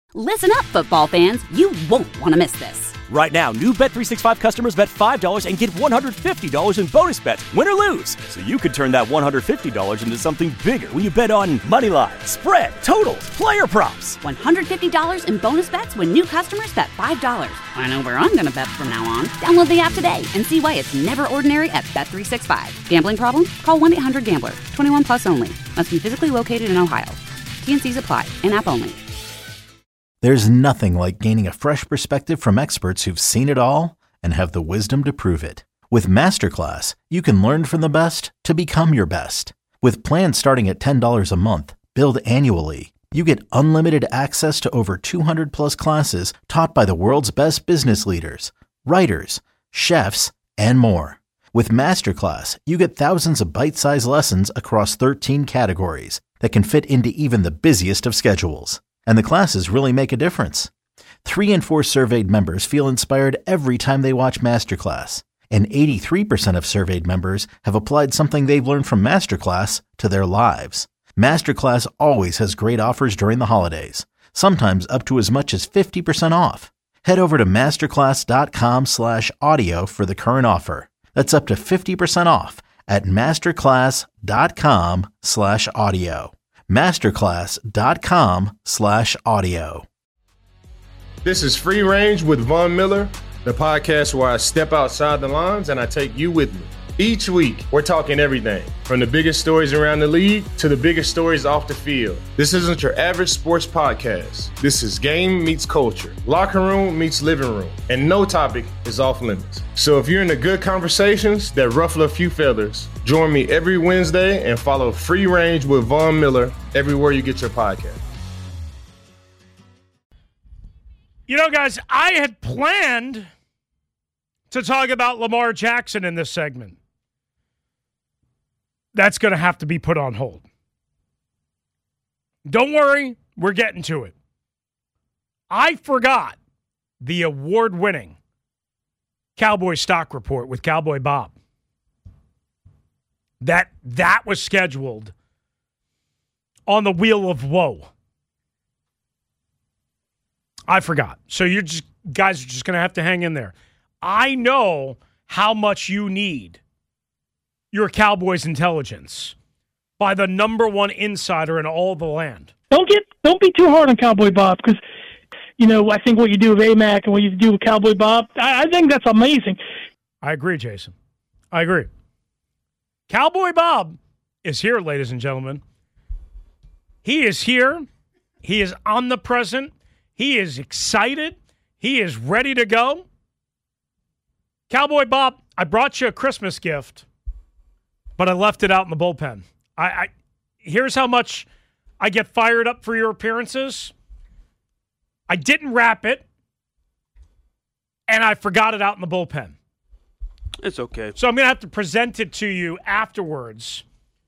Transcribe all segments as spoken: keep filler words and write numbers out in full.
Listen up, football fans. You won't want to miss this. Right now, new Bet three sixty-five customers bet five dollars and get one hundred fifty dollars in bonus bets, win or lose. So you could turn that one hundred fifty dollars into something bigger when you bet on money line, spread, totals, player props. one hundred fifty dollars in bonus bets when new customers bet five dollars. I know where I'm going to bet from now on. Download the app today and see why it's never ordinary at Bet three sixty-five. Gambling problem? Call one eight hundred gambler. twenty-one plus only. Must be physically located in Ohio. T N Cs apply. In-app only. There's nothing like gaining a fresh perspective from experts who've seen it all and have the wisdom to prove it. With Masterclass, you can learn from the best to become your best. With plans starting at ten dollars a month, billed annually, you get unlimited access to over two hundred plus classes taught by the world's best business leaders, writers, chefs, and more. With Masterclass, you get thousands of bite-sized lessons across thirteen categories that can fit into even the busiest of schedules. And the classes really make a difference. Three in four surveyed members feel inspired every time they watch Masterclass. And eighty-three percent of surveyed members have applied something they've learned from Masterclass to their lives. Masterclass always has great offers during the holidays, sometimes up to as much as fifty percent off. Head over to masterclass.com slash audio for the current offer. That's up to fifty percent off at masterclass.com slash audio. masterclass.com slash audio. This is Free Range with Von Miller, the podcast where I step outside the lines and I take you with me. Each week, we're talking everything from the biggest stories around the league to the biggest stories off the field. This isn't your average sports podcast. This is game meets culture, locker room meets living room, and no topic is off limits. So if you're into good conversations that ruffle a few feathers, join me every Wednesday and follow Free Range with Von Miller everywhere you get your podcast. You know, guys, I had planned to talk about Lamar Jackson in this segment. That's going to have to be put on hold. Don't worry, we're getting to it. I forgot the award-winning Cowboy Stock Report with Cowboy Bob. That that was scheduled on the Wheel of Woe. I forgot. So you just guys are just going to have to hang in there. I know how much you need your Cowboys intelligence by the number one insider in all the land. Don't get don't be too hard on Cowboy Bob because, you know, I think what you do with A M A C and what you do with Cowboy Bob, I, I think that's amazing. I agree, Jason. I agree. Cowboy Bob is here, ladies and gentlemen. He is here. He is omnipresent. He is excited. He is ready to go. Cowboy Bob, I brought you a Christmas gift, but I left it out in the bullpen. I, I here's how much I get fired up for your appearances. I didn't wrap it, and I forgot it out in the bullpen. It's okay. So I'm going to have to present it to you afterwards,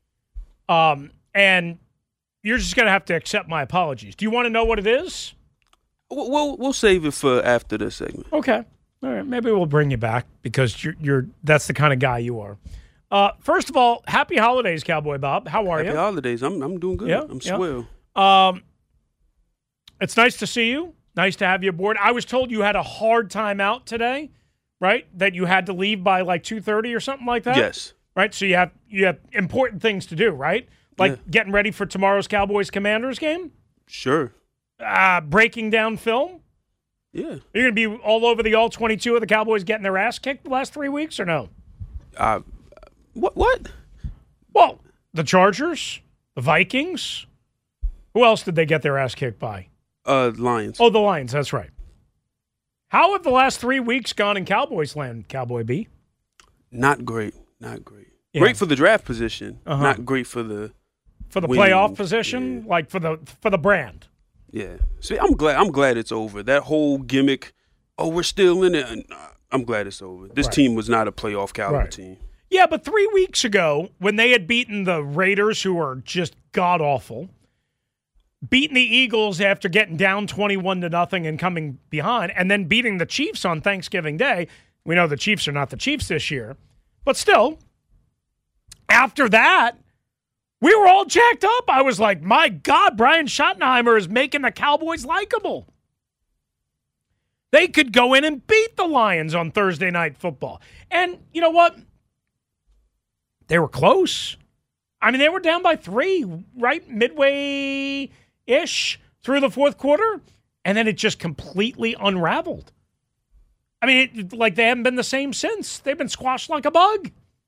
um, and you're just going to have to accept my apologies. Do you want to know what it is? We'll we'll save it for after this segment. Okay. All right. Maybe we'll bring you back because you're you're that's the kind of guy you are. Uh, first of all, happy holidays, Cowboy Bob. How are happy you? Happy holidays. I'm I'm doing good. Yeah, I'm yeah. swell. Um, it's nice to see you. Nice to have you aboard. I was told you had a hard time out today, right? That you had to leave by like two thirty or something like that. Yes. Right. So you have you have important things to do, right? Like yeah. getting ready for tomorrow's Cowboys Commanders game. Sure. Uh, breaking down film. Yeah. You're going to be all over the all twenty-two of the Cowboys getting their ass kicked the last three weeks or no? Uh, what? What? Well, the Chargers, the Vikings. Who else did they get their ass kicked by? Uh, Lions. Oh, the Lions. That's right. How have the last three weeks gone in Cowboys land, Cowboy B? Not great. Not great. Yeah. Great for the draft position. Uh-huh. Not great for the for the winning. playoff position, yeah. like for the for the brand. Yeah. See, I'm glad. I'm glad it's over. That whole gimmick. Oh, we're still in it. I'm glad it's over. This right. team was not a playoff caliber right. team. Yeah, but three weeks ago, when they had beaten the Raiders, who are just god awful, beating the Eagles after getting down twenty-one to nothing and coming behind, and then beating the Chiefs on Thanksgiving Day. We know the Chiefs are not the Chiefs this year, but still, after that, We were all jacked up. I was like, my God, Brian Schottenheimer is making the Cowboys likable. They could go in and beat the Lions on Thursday Night Football. And you know what? They were close. I mean, they were down by three, right? Midway-ish through the fourth quarter. And then it just completely unraveled. I mean, it, like they haven't been the same since. They've been squashed like a bug.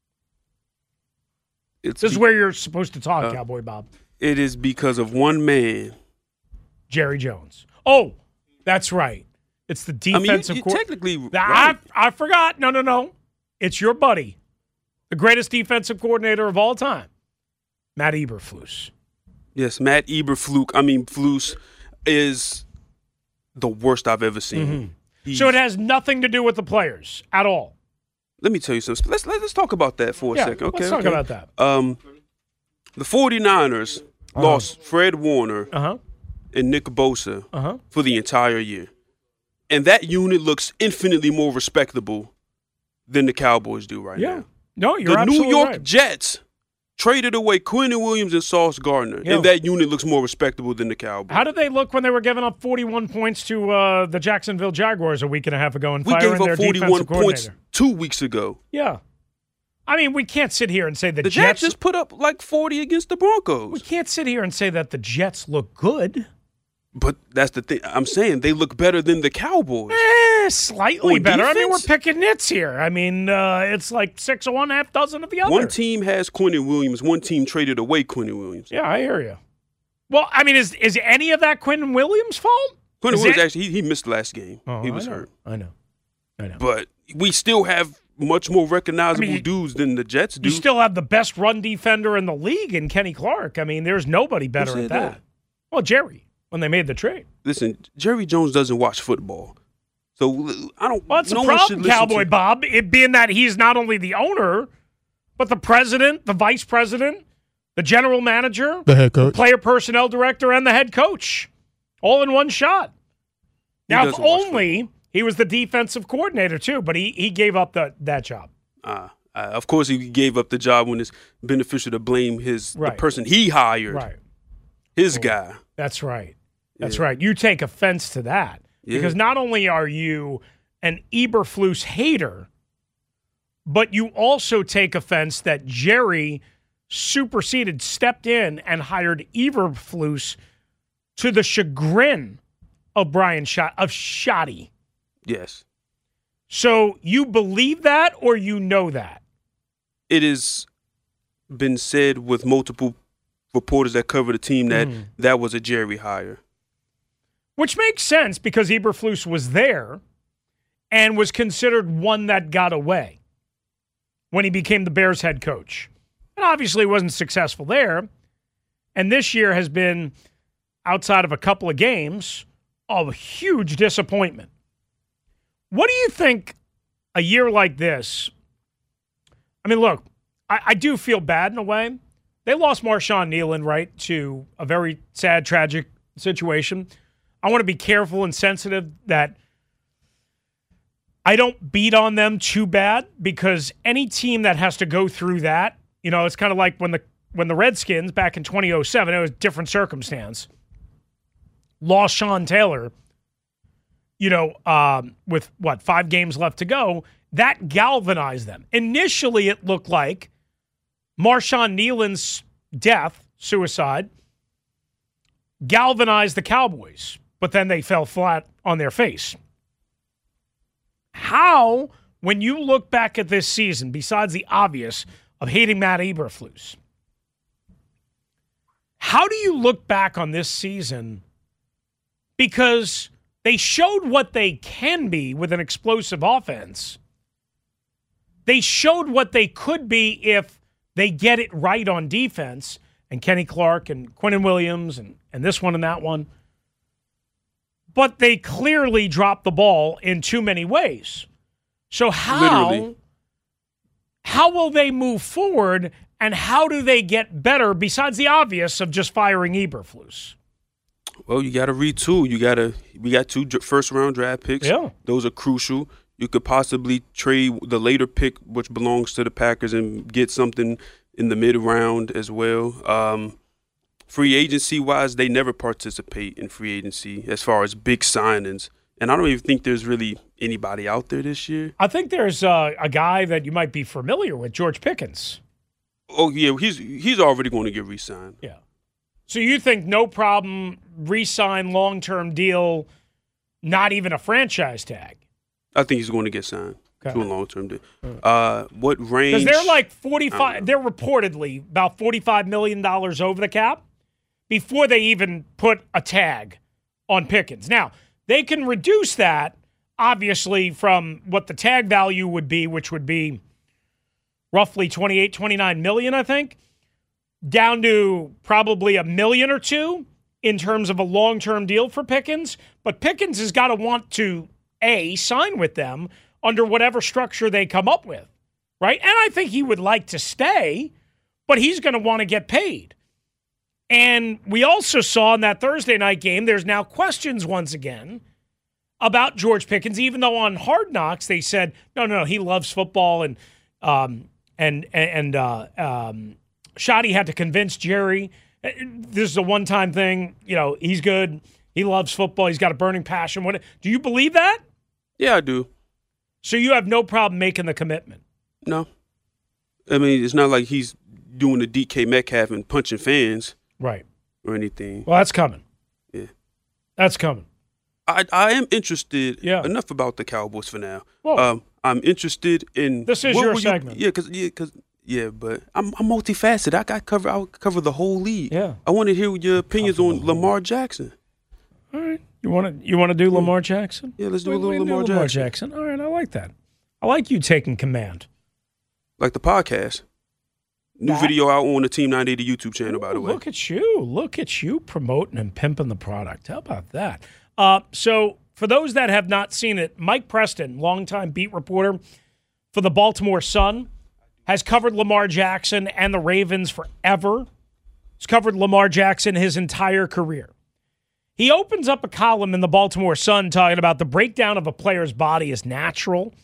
It's this be- is where you're supposed to talk, uh, Cowboy Bob. It is because of one man. Jerry Jones. Oh, that's right. It's the defensive I mean, you, you court. technically, I, right. I forgot. No, no, no. It's your buddy, the greatest defensive coordinator of all time, Matt Eberflus. Yes, Matt Eberflus. I mean, Flus is the worst I've ever seen. Mm-hmm. So it has nothing to do with the players at all. Let me tell you something. Let's let's talk about that for a yeah, second. Okay, let's talk okay. about that. Um, the 49ers uh-huh. lost Fred Warner uh-huh. and Nick Bosa uh-huh. for the entire year. And that unit looks infinitely more respectable than the Cowboys do right yeah. now. No, you're the absolutely New York right. Jets traded away Quinnen Williams and Sauce Gardner, yeah. and that unit looks more respectable than the Cowboys. How did they look when they were giving up forty-one points to uh, the Jacksonville Jaguars a week and a half ago and we firing gave up their forty-one defensive points coordinator? two weeks ago. Yeah. I mean, we can't sit here and say the, The Jets Jets just put up like forty against the Broncos. We can't sit here and say that the Jets look good. But that's the thing. I'm saying they look better than the Cowboys. Eh, slightly On better. I mean, we're defense? picking nits here. I mean, uh, it's like six of one, half dozen of the other. One team has Quinnen Williams. One team traded away Quinnen Williams. Yeah, I hear you. Well, I mean, is is any of that Quinnen Williams' fault? Quinnen Is Williams, it- actually, he, he missed last game. Oh, he I was know. hurt. I know. I know. But we still have much more recognizable I mean, you- dudes than the Jets do. You still have the best run defender in the league in Kenny Clark. I mean, there's nobody better said at that. that? Well, Jerry, when they made the trade. Listen, Jerry Jones doesn't watch football. So I don't Well, that's no the one should problem, listen Cowboy to- Bob, it being that he's not only the owner, but the president, the vice president, the general manager, The head coach. player personnel director, and the head coach, all in one shot. He Now, if doesn't watch only he was the defensive coordinator, too, but he, he gave up the, that job. Uh, uh, of course, he gave up the job when it's beneficial to blame his Right. the person he hired, Right. his guy. That's right. That's Yeah. right. You take offense to that. Yeah. Because not only are you an Eberflus hater, but you also take offense that Jerry superseded, stepped in, and hired Eberflus to the chagrin of Brian Schott, of Schotty. Yes, So you believe that or you know that? it has been said with multiple reporters that cover the team that Mm. that was a Jerry hire. Which makes sense because Eberflus was there and was considered one that got away when he became the Bears head coach. And obviously wasn't successful there. And this year has been, outside of a couple of games, a huge disappointment. What do you think a year like this? I mean, look, I, I do feel bad in a way. They lost Marshawn Nealon, right, to a very sad, tragic situation. I want to be careful and sensitive that I don't beat on them too bad because any team that has to go through that, you know, it's kind of like when the when the Redskins back in twenty oh seven, it was a different circumstance, lost Sean Taylor, you know, um, with what, five games left to go, that galvanized them. Initially, it looked like Marshawn Nealon's death, suicide, galvanized the Cowboys, but then they fell flat on their face. How, when you look back at this season, besides the obvious of hating Matt Eberflus, how do you look back on this season? Because they showed what they can be with an explosive offense. They showed what they could be if they get it right on defense, and Kenny Clark and Quinnen Williams and, and this one and that one. But they clearly dropped the ball in too many ways. So how, Literally. how will they move forward, and how do they get better besides the obvious of just firing Eberflus? Well, you got to retool. You got to. We got two dr- first round draft picks. Yeah. Those are crucial. You could possibly trade the later pick, which belongs to the Packers, and get something in the mid round as well. Um, free agency wise, they never participate in free agency as far as big signings. And I don't even think there's really anybody out there this year. I think there's uh, a guy that you might be familiar with, George Pickens. Oh, yeah, he's he's already going to get re-signed. Yeah. So you think no problem, re-sign, long-term deal, not even a franchise tag? I think he's going to get signed okay. to a long-term deal. Uh, what range? Because they're like forty-five. They're reportedly about forty-five million dollars over the cap before they even put a tag on Pickens. Now they can reduce that obviously from what the tag value would be, which would be roughly twenty-eight, twenty-nine million, I think, down to probably a million or two in terms of a long-term deal for Pickens. But Pickens has got to want to, A, sign with them under whatever structure they come up with, right? And I think he would like to stay, but he's going to want to get paid. And we also saw in that Thursday night game, there's now questions once again about George Pickens, even though on Hard Knocks they said, no, no, no, he loves football, and um, and and uh, um, Shoddy had to convince Jerry, this is a one-time thing, you know, he's good, he loves football, he's got a burning passion. What, do you believe that? Yeah, I do. So you have no problem making the commitment? No. I mean, it's not like he's doing the D K Metcalf and punching fans. Right. Or anything. Well, that's coming. Yeah. That's coming. I I am interested. Yeah. Enough about the Cowboys for now. Whoa. Um, I'm interested in. This is your segment. You, yeah, because yeah, cause, yeah, but I'm I'm multifaceted. I got cover. I cover the whole league. Yeah. I want to hear your opinions on Lamar Jackson. All right. You want to you want to do Lamar Jackson? Yeah, let's do we, a little we Lamar, do Jackson. Lamar Jackson. All right, I like that. I like you taking command. Like the podcast. New That? video out on the Team nine eighty YouTube channel, by the way. Look at you. Look at you promoting and pimping the product. How about that? Uh, so for those that have not seen it, Mike Preston, longtime beat reporter for the Baltimore Sun, has covered Lamar Jackson and the Ravens forever. He's covered Lamar Jackson his entire career. He opens up a column in the Baltimore Sun talking about the breakdown of a player's body is natural.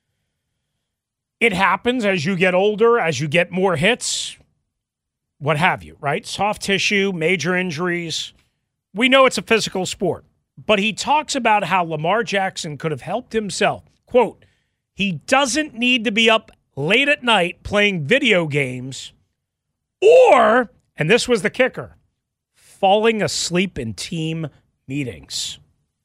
It happens as you get older, as you get more hits, what have you, right? Soft tissue, major injuries. We know it's a physical sport. But he talks about how Lamar Jackson could have helped himself. Quote, he doesn't need to be up late at night playing video games or, and this was the kicker, falling asleep in team meetings.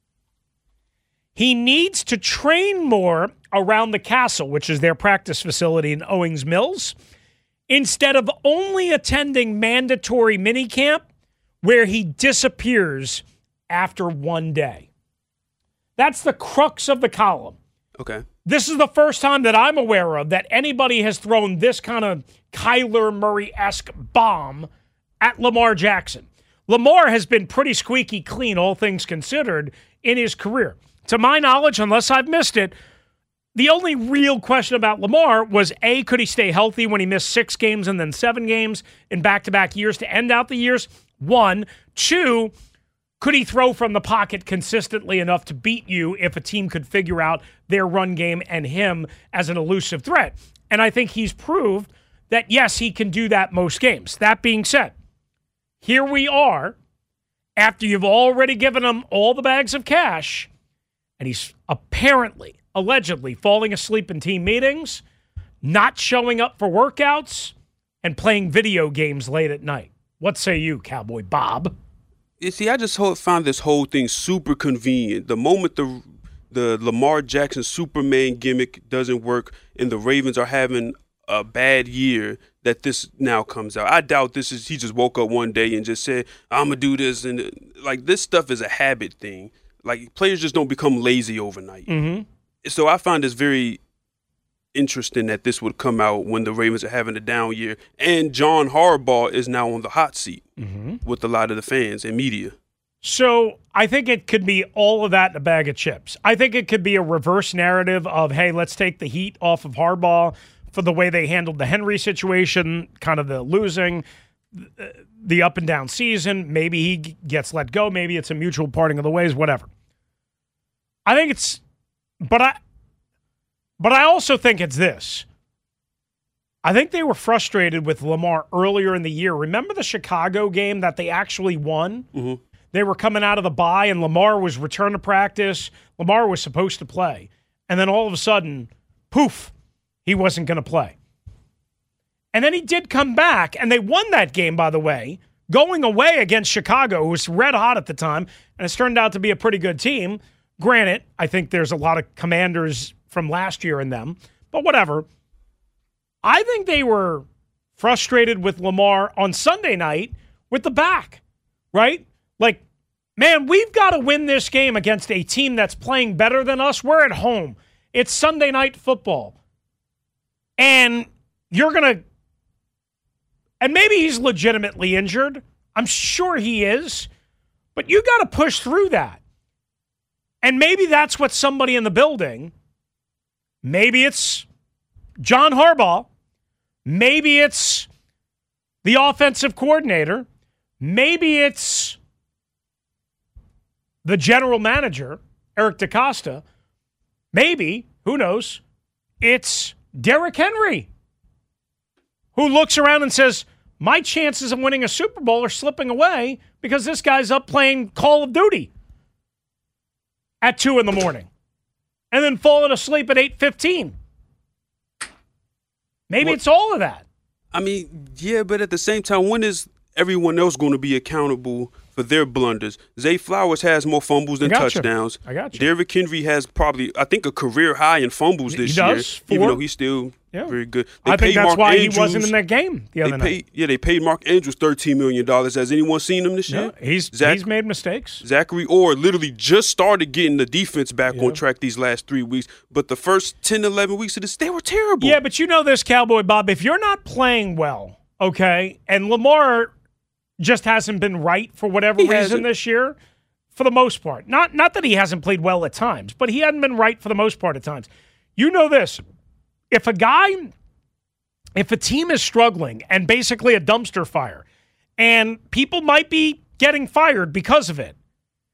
He needs to train more around the castle, which is their practice facility in Owings Mills, instead of only attending mandatory minicamp where he disappears after one day. That's the crux of the column. Okay. This is the first time that I'm aware of that anybody has thrown this kind of Kyler Murray-esque bomb at Lamar Jackson. Lamar has been pretty squeaky clean, all things considered, in his career. To my knowledge, unless I've missed it, the only real question about Lamar was, A, could he stay healthy when he missed six games and then seven games in back-to-back years to end out the years? One. Two, could he throw from the pocket consistently enough to beat you if a team could figure out their run game and him as an elusive threat? And I think he's proved that, yes, he can do that most games. That being said, here we are, after you've already given him all the bags of cash, and he's apparently, allegedly, falling asleep in team meetings, not showing up for workouts, and playing video games late at night. What say you, Cowboy Bob? You see, I just found this whole thing super convenient. The moment the the Lamar Jackson Superman gimmick doesn't work and the Ravens are having a bad year, that this now comes out. I doubt this is he just woke up one day and just said, I'm going to do this. And like this stuff is a habit thing. Like players just don't become lazy overnight. Mm-hmm. So I find this very interesting that this would come out when the Ravens are having a down year. And John Harbaugh is now on the hot seat mm-hmm. with a lot of the fans and media. So I think it could be all of that in a bag of chips. I think it could be a reverse narrative of, hey, let's take the heat off of Harbaugh for the way they handled the Henry situation, kind of the losing, the up and down season. Maybe he gets let go. Maybe it's a mutual parting of the ways, whatever. I think it's, but I, but I also think it's this. I think they were frustrated with Lamar earlier in the year. Remember the Chicago game that they actually won? Mm-hmm. They were coming out of the bye, and Lamar was returned to practice. Lamar was supposed to play. And then all of a sudden, poof, he wasn't going to play. And then he did come back, and they won that game, by the way, going away against Chicago, who was red hot at the time, and it's turned out to be a pretty good team. Granted, I think there's a lot of Commanders from last year in them, but whatever. I think they were frustrated with Lamar on Sunday night with the back, right? Like, man, we've got to win this game against a team that's playing better than us. We're at home. It's Sunday night football. And you're going to, and maybe he's legitimately injured. I'm sure he is. But you got to push through that. And maybe that's what somebody in the building, maybe it's John Harbaugh, maybe it's the offensive coordinator, maybe it's the general manager, Eric DeCosta, maybe, who knows, it's Derrick Henry, who looks around and says, my chances of winning a Super Bowl are slipping away because this guy's up playing Call of Duty at two in the morning and then falling asleep at eight fifteen. Maybe well, it's all of that. I mean, yeah, but at the same time, when is everyone else going to be accountable for their blunders? Zay Flowers has more fumbles than I touchdowns. You. I got you. Derrick Henry has probably, I think, a career high in fumbles this he does, year, four. even though he's still yeah. very good. They I think that's Mark why Andrews, he wasn't in that game the other they paid, night. Yeah, they paid Mark Andrews thirteen million dollars. Has anyone seen him this yeah, year? He's Zach, he's made mistakes. Zachary Orr literally just started getting the defense back yeah. on track these last three weeks, but the first ten, eleven weeks of this, they were terrible. Yeah, but you know this, Cowboy Bob, if you're not playing well, okay, and Lamar just hasn't been right for whatever he reason hasn't. this year, for the most part. Not not that he hasn't played well at times, but he hadn't been right for the most part at times. You know this. If a guy, if a team is struggling and basically a dumpster fire, and people might be getting fired because of it,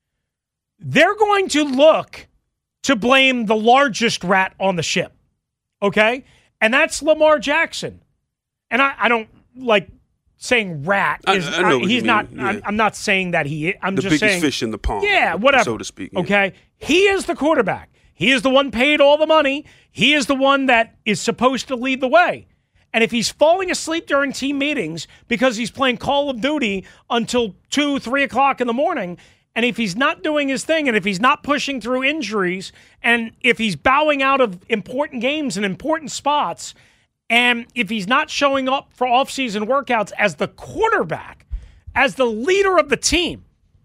they're going to look to blame the largest rat on the ship, okay? And that's Lamar Jackson. And I, I don't like saying rat is I, I know I, what he's you not mean. Yeah. I'm, I'm not saying that he I'm the just biggest saying fish in the pond. yeah whatever so to speak. Yeah. Okay, he is the quarterback. He is the one paid all the money. He is the one that is supposed to lead the way. And if he's falling asleep during team meetings because he's playing Call of Duty until two three o'clock in the morning, and if he's not doing his thing, and if he's not pushing through injuries, and if he's bowing out of important games and important spots, and if he's not showing up for offseason workouts as the quarterback, as the leader of the team,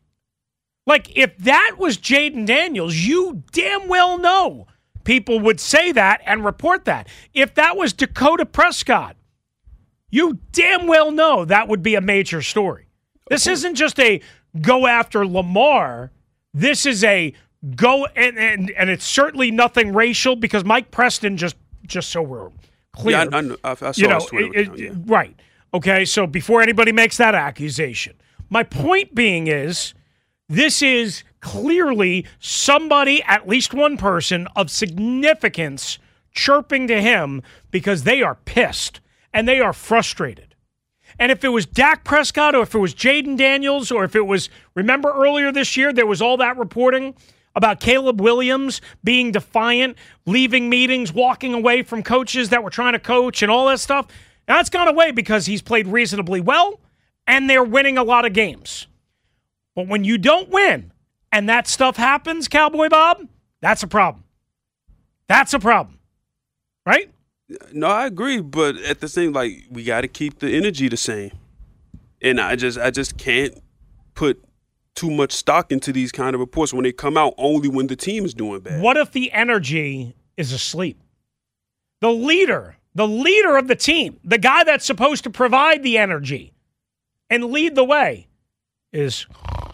like if that was Jaden Daniels, you damn well know people would say that and report that. If that was Dakota Prescott, you damn well know that would be a major story. This isn't just a go after Lamar. This is a go, and, and, and it's certainly nothing racial because Mike Preston, just, just so we're clear. Yeah, I, I, know, I, I saw you know, his Twitter it, account, it, yeah. right. Okay, so before anybody makes that accusation, my point being is this is clearly somebody, at least one person of significance, chirping to him because they are pissed and they are frustrated. And if it was Dak Prescott or if it was Jaden Daniels or if it was, remember earlier this year, there was all that reporting about Caleb Williams being defiant, leaving meetings, walking away from coaches that were trying to coach and all that stuff. Now, that's gone away because he's played reasonably well and they're winning a lot of games. But when you don't win and that stuff happens, Cowboy Bob, that's a problem. That's a problem. Right? No, I agree, but at the same, like, we got to keep the energy the same. And I just I just can't put too much stock into these kind of reports when they come out only when the team is doing bad. What if the energy is asleep? The leader, the leader of the team, the guy that's supposed to provide the energy and lead the way is...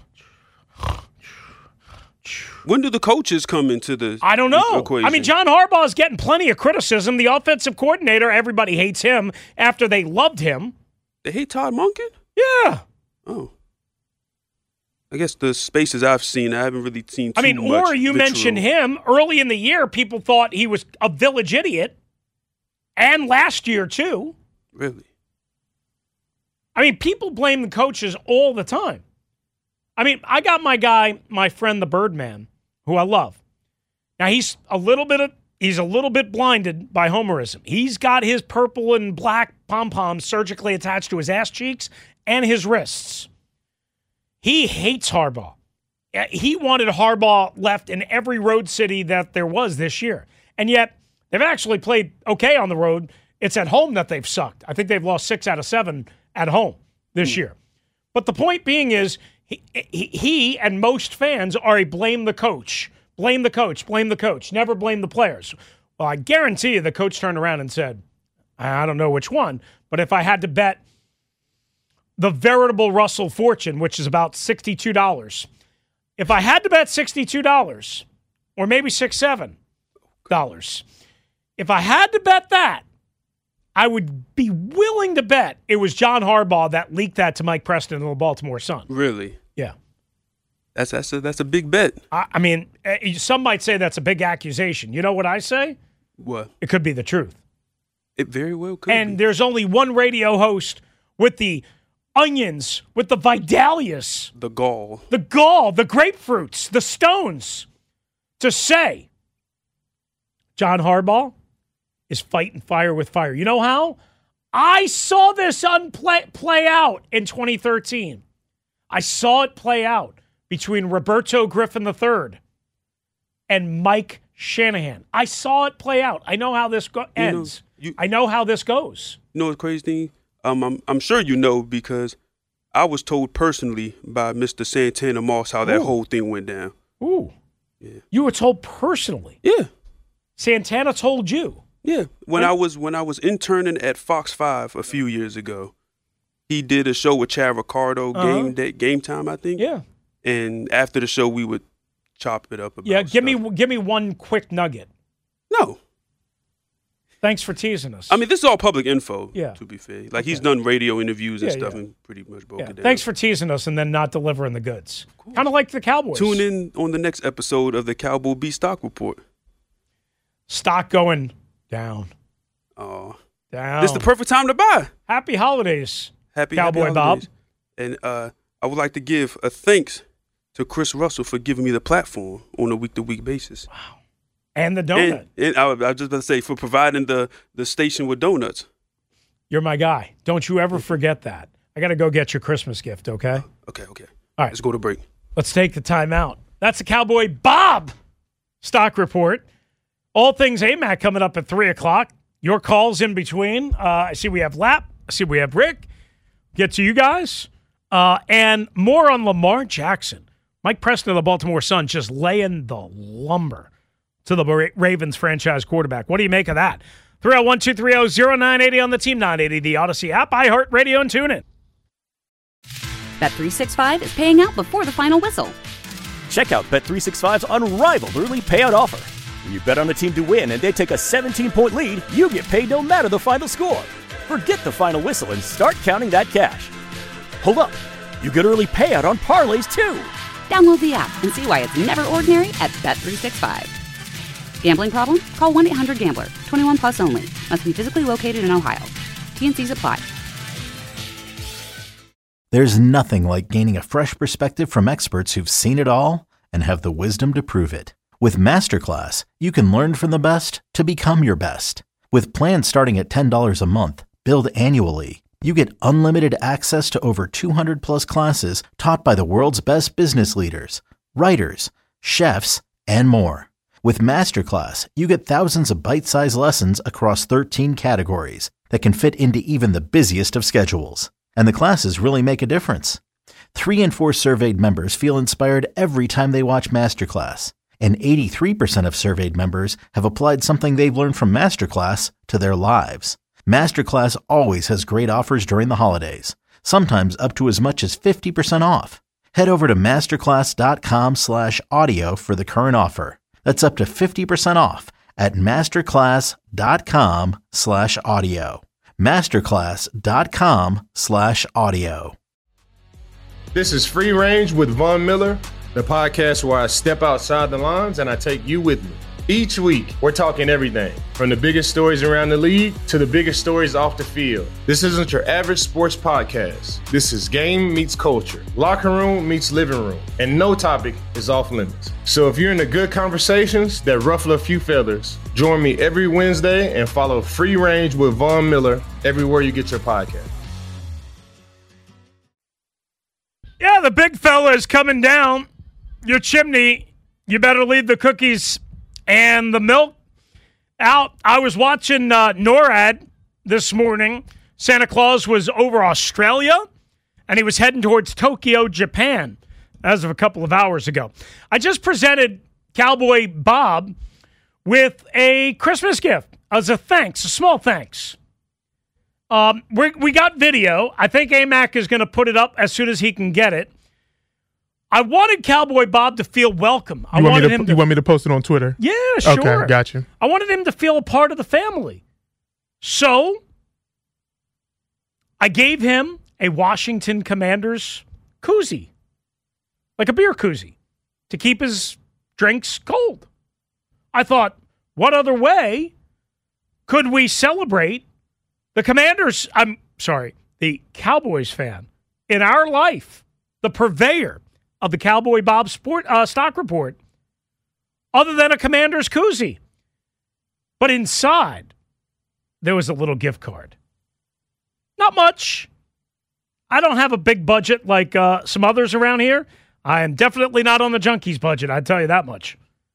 When do the coaches come into the I don't know. equation? I mean, John Harbaugh is getting plenty of criticism. The offensive coordinator, everybody hates him after they loved him. They hate Todd Monken? Yeah. Oh. I guess the spaces I've seen, I haven't really seen too I mean, much or you vitriol. mentioned him. Early in the year, people thought he was a village idiot. And last year, too. Really? I mean, people blame the coaches all the time. I mean, I got my guy, my friend, the Birdman, who I love. Now, he's a little bit of, he's a little bit blinded by homerism. He's got his purple and black pom-poms surgically attached to his ass cheeks and his wrists. He hates Harbaugh. He wanted Harbaugh left in every road city that there was this year. And yet, they've actually played okay on the road. It's at home that they've sucked. I think they've lost six out of seven at home this year. But the point being is, he, he, he and most fans are a blame the coach. Blame the coach, blame the coach. Never blame the players. Well, I guarantee you the coach turned around and said, I don't know which one, but if I had to bet the veritable Russell fortune, which is about sixty-two dollars, if I had to bet sixty-two dollars, or maybe six, seven dollars, if I had to bet that, I would be willing to bet it was John Harbaugh that leaked that to Mike Preston and the Baltimore Sun. Really? Yeah. That's that's a, that's a big bet. I, I mean, some might say that's a big accusation. You know what I say? What? It could be the truth. It very well could And be. there's only one radio host with the onions, with the Vidalius, The gall. the gall, the grapefruits, the stones, to say John Harbaugh is fighting fire with fire. You know how? I saw this unplay, play out in twenty thirteen. I saw it play out between Roberto Griffin the third and Mike Shanahan. I saw it play out. I know how this go- ends. You know, you, I know how this goes. You know what's crazy thing? Um, I'm I'm sure you know because I was told personally by Mister Santana Moss how that Ooh. whole thing went down. Ooh. Yeah. You were told personally. Yeah. Santana told you. Yeah. When Right. I was when I was interning at Fox five a few years ago, he did a show with Chad Ricardo, Uh-huh. game day, game time, I think. Yeah. And after the show, we would chop it up about Yeah, give stuff. me give me one quick nugget. No. Thanks for teasing us. I mean, this is all public info, Yeah. to be fair. Like, he's done radio interviews and Yeah, stuff yeah. and pretty much broke yeah. it down. Thanks for teasing us and then not delivering the goods. Kind of like the Cowboys. Tune in on the next episode of the Cowboy B Stock Report. Stock going down. Oh, Down. this is the perfect time to buy. Happy holidays. Happy Cowboy happy Bob. holidays. And uh, I would like to give a thanks to Chris Russell for giving me the platform on a week-to-week basis. And the donut. And, and I, was- I was just about to say, for providing the, the station with donuts. You're my guy. Don't you ever forget that. I got to go get your Christmas gift, okay? Okay, okay. All right. Let's go to break. Let's take the time out. That's the Cowboy Bob stock report. All things A M A C coming up at three o'clock. Your calls in between. Uh, I see we have Lap. I see we have Rick. Get to you guys. Uh, and more on Lamar Jackson. Mike Preston of the Baltimore Sun just laying the lumber to the Ra- Ravens franchise quarterback. What do you make of that? three oh one, two three oh, oh nine eight oh on the Team nine eighty, the Odyssey app, iHeartRadio, and TuneIn. Bet three sixty-five is paying out before the final whistle. Check out Bet three sixty-five's unrivaled early payout offer. When you bet on a team to win and they take a seventeen-point lead, you get paid no matter the final score. Forget the final whistle and start counting that cash. Hold up. You get early payout on parlays, too. Download the app and see why it's never ordinary at Bet three sixty-five. Gambling problem? Call one eight hundred gambler. twenty-one plus only. Must be physically located in Ohio. T and C's apply. There's nothing like gaining a fresh perspective from experts who've seen it all and have the wisdom to prove it. With Masterclass, you can learn from the best to become your best. With plans starting at ten dollars a month, billed annually, you get unlimited access to over two hundred plus classes taught by the world's best business leaders, writers, chefs, and more. With Masterclass, you get thousands of bite-sized lessons across thirteen categories that can fit into even the busiest of schedules. And the classes really make a difference. Three in four surveyed members feel inspired every time they watch Masterclass. And eighty-three percent of surveyed members have applied something they've learned from Masterclass to their lives. Masterclass always has great offers during the holidays, sometimes up to as much as fifty percent off. Head over to masterclass.com slash audio for the current offer. That's up to fifty percent off at masterclass.com slash audio. Masterclass.com slash audio. This is Free Range with Von Miller, the podcast where I step outside the lines and I take you with me. Each week, we're talking everything from the biggest stories around the league to the biggest stories off the field. This isn't your average sports podcast. This is game meets culture, locker room meets living room, and no topic is off limits. So if you're into good conversations that ruffle a few feathers, join me every Wednesday and follow Free Range with Von Miller everywhere you get your podcast. Yeah, the big fella is coming down your chimney. You better leave the cookies and the milk out. I was watching uh, NORAD this morning. Santa Claus was over Australia, and he was heading towards Tokyo, Japan, as of a couple of hours ago. I just presented Cowboy Bob with a Christmas gift as a thanks, a small thanks. Um, we we got video. I think A M A C is going to put it up as soon as he can get it. I wanted Cowboy Bob to feel welcome. I you want wanted me to, him to, You want me to post it on Twitter? Yeah, sure. Okay, got you. I wanted him to feel a part of the family. So I gave him a Washington Commanders koozie, like a beer koozie, to keep his drinks cold. I thought, what other way could we celebrate the Commanders, I'm sorry, the Cowboys fan in our life, the purveyor of the Cowboy Bob Sport uh, Stock Report, other than a Commander's koozie? But inside, there was a little gift card. Not much. I don't have a big budget like uh, some others around here. I am definitely not on the Junkies budget, I'd tell you that much.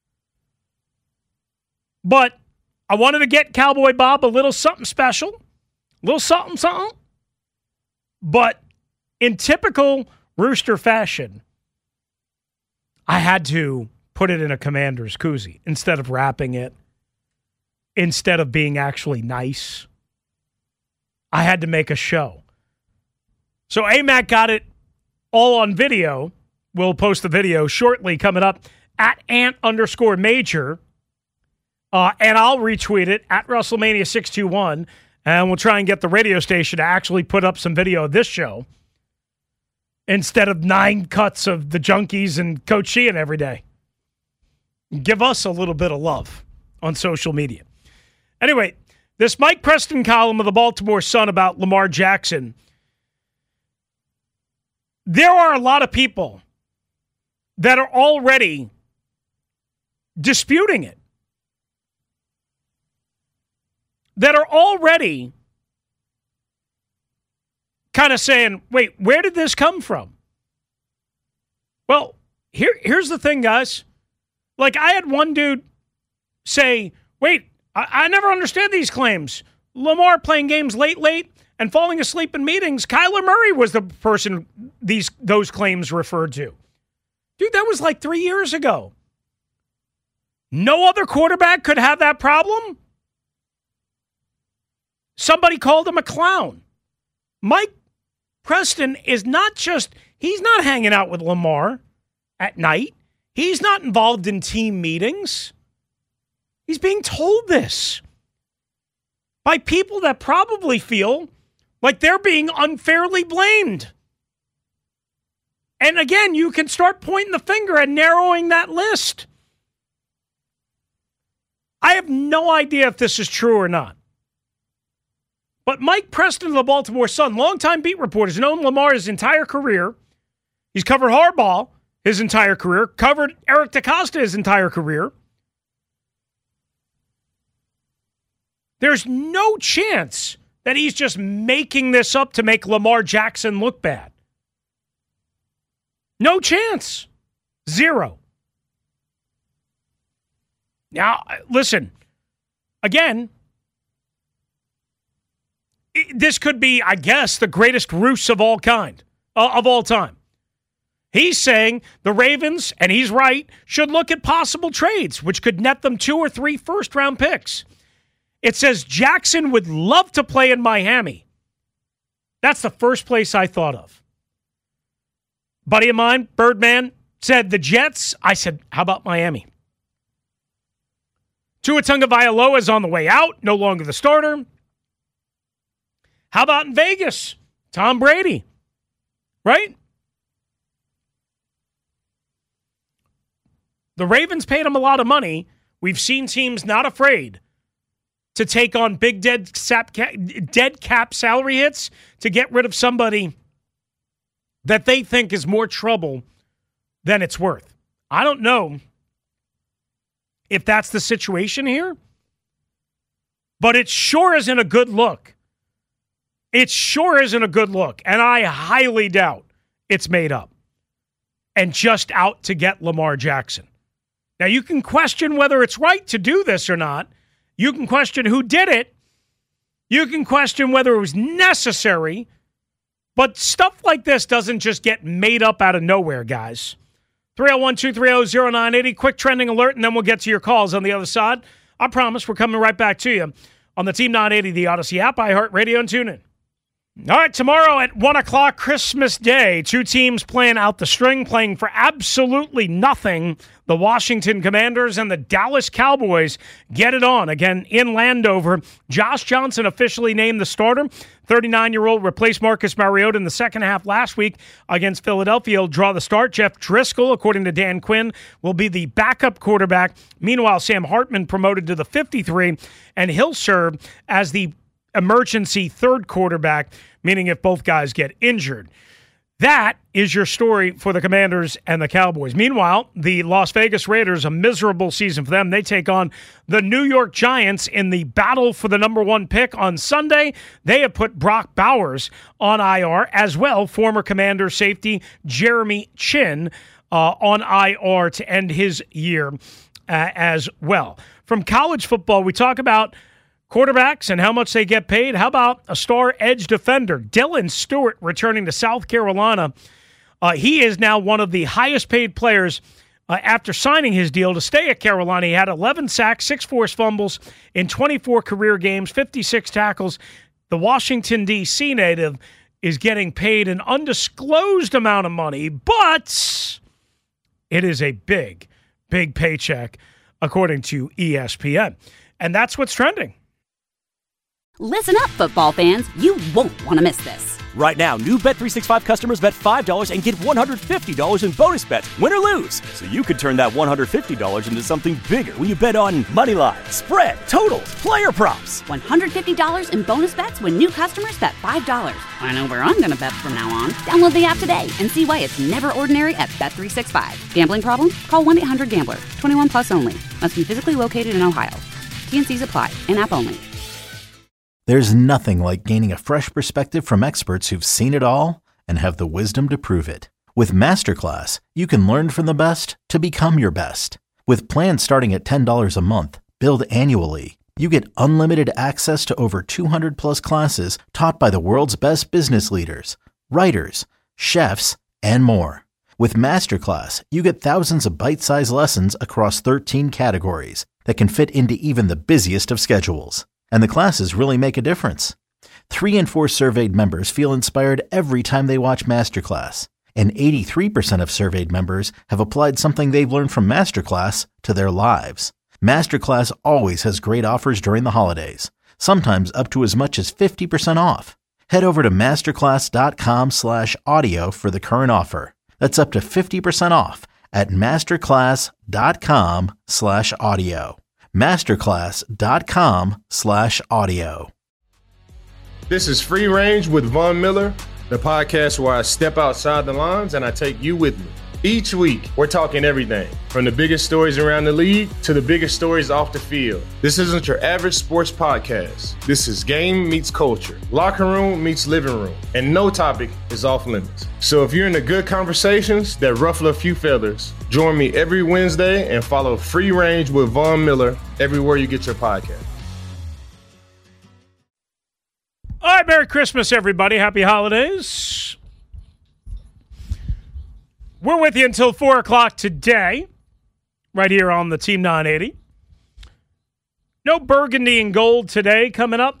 But I wanted to get Cowboy Bob a little something special. A little something, something. But in typical Rooster fashion, I had to put it in a Commander's koozie instead of wrapping it, instead of being actually nice. I had to make a show. So A M A C got it all on video. We'll post the video shortly coming up at Ant underscore Major. Uh, and I'll retweet it at WrestleMania six two one. And we'll try and get the radio station to actually put up some video of this show instead of nine cuts of the Junkies and Coach Sheehan every day. Give us a little bit of love on social media. Anyway, this Mike Preston column of the Baltimore Sun about Lamar Jackson. There are a lot of people that are already disputing it. That are already kind of saying, wait, where did this come from? Well, here, here's the thing, guys. Like, I had one dude say, wait, I, I never understand these claims. Lamar playing games late, late, and falling asleep in meetings. Kyler Murray was the person these those claims referred to. Dude, that was like three years ago. No other quarterback could have that problem? Somebody called him a clown. Mike Preston is not just, he's not hanging out with Lamar at night. He's not involved in team meetings. He's being told this by people that probably feel like they're being unfairly blamed. And again, you can start pointing the finger and narrowing that list. I have no idea if this is true or not. But Mike Preston of the Baltimore Sun, longtime beat reporter, has known Lamar his entire career. He's covered Harbaugh his entire career, covered Eric DeCosta his entire career. There's no chance that he's just making this up to make Lamar Jackson look bad. No chance. Zero. Now, listen, again, this could be, I guess, the greatest ruse of all kind, uh, of all time. He's saying the Ravens, and he's right, should look at possible trades, which could net them two or three first-round picks. It says Jackson would love to play in Miami. That's the first place I thought of. Buddy of mine, Birdman, said the Jets. I said, how about Miami? Tua Tagovailoa is on the way out, no longer the starter. How about in Vegas? Tom Brady, right? The Ravens paid him a lot of money. We've seen teams not afraid to take on big dead, sap ca- dead cap salary hits to get rid of somebody that they think is more trouble than it's worth. I don't know if that's the situation here, but it sure isn't a good look. It sure isn't a good look, and I highly doubt it's made up and just out to get Lamar Jackson. Now, you can question whether it's right to do this or not. You can question who did it. You can question whether it was necessary. But stuff like this doesn't just get made up out of nowhere, guys. three oh one, two three oh, oh nine eight oh. Quick trending alert, and then we'll get to your calls on the other side. I promise we're coming right back to you on the Team nine eighty, the Odyssey app, iHeartRadio, and TuneIn. All right, tomorrow at one o'clock, Christmas Day, two teams playing out the string, playing for absolutely nothing. The Washington Commanders and the Dallas Cowboys get it on again in Landover. Josh Johnson officially named the starter. thirty-nine-year-old replaced Marcus Mariota in the second half last week against Philadelphia. He'll draw the start. Jeff Driscoll, according to Dan Quinn, will be the backup quarterback. Meanwhile, Sam Hartman promoted to the fifty-three, and he'll serve as the emergency third quarterback, meaning if both guys get injured. That is your story for the Commanders and the Cowboys. Meanwhile, the Las Vegas Raiders, a miserable season for them. They take on the New York Giants in the battle for the number one pick on Sunday. They have put Brock Bowers on I R, as well former Commander safety Jeremy Chin uh, on I R to end his year uh, as well. From college football, we talk about quarterbacks and how much they get paid. How about a star edge defender, Dylan Stewart, returning to South Carolina? Uh, he is now one of the highest paid players uh, after signing his deal to stay at Carolina. He had eleven sacks, six forced fumbles in twenty-four career games, fifty-six tackles. The Washington, D C native is getting paid an undisclosed amount of money, but it is a big, big paycheck, according to E S P N. And that's what's trending. Listen up, football fans. You won't want to miss this. Right now, new Bet three sixty-five customers bet five dollars and get one hundred fifty dollars in bonus bets, win or lose. So you could turn that one hundred fifty dollars into something bigger when you bet on money lines, spread, totals, player props. one hundred fifty dollars in bonus bets when new customers bet five dollars. I know where I'm going to bet from now on. Download the app today and see why it's never ordinary at Bet three sixty-five. Gambling problem? Call one eight hundred gambler. twenty-one plus only. Must be physically located in Ohio. T and C's apply. In-app only. There's nothing like gaining a fresh perspective from experts who've seen it all and have the wisdom to prove it. With Masterclass, you can learn from the best to become your best. With plans starting at ten dollars a month, billed annually, you get unlimited access to over two hundred plus classes taught by the world's best business leaders, writers, chefs, and more. With Masterclass, you get thousands of bite-sized lessons across thirteen categories that can fit into even the busiest of schedules. And the classes really make a difference. Three in four surveyed members feel inspired every time they watch Masterclass. And eighty-three percent of surveyed members have applied something they've learned from Masterclass to their lives. Masterclass always has great offers during the holidays, sometimes up to as much as fifty percent off. Head over to masterclass.com slash audio for the current offer. That's up to fifty percent off at masterclass.com slash audio. masterclass.com slash audio. This is Free Range with Von Miller, the podcast where I step outside the lines and I take you with me. Each week, we're talking everything from the biggest stories around the league to the biggest stories off the field. This isn't your average sports podcast. This is game meets culture, locker room meets living room, and no topic is off limits. So if you're into good conversations that ruffle a few feathers, join me every Wednesday and follow Free Range with Von Miller everywhere you get your podcast. All right, Merry Christmas, everybody. Happy holidays. We're with you until four o'clock today, right here on the Team nine eighty. No burgundy and gold today coming up.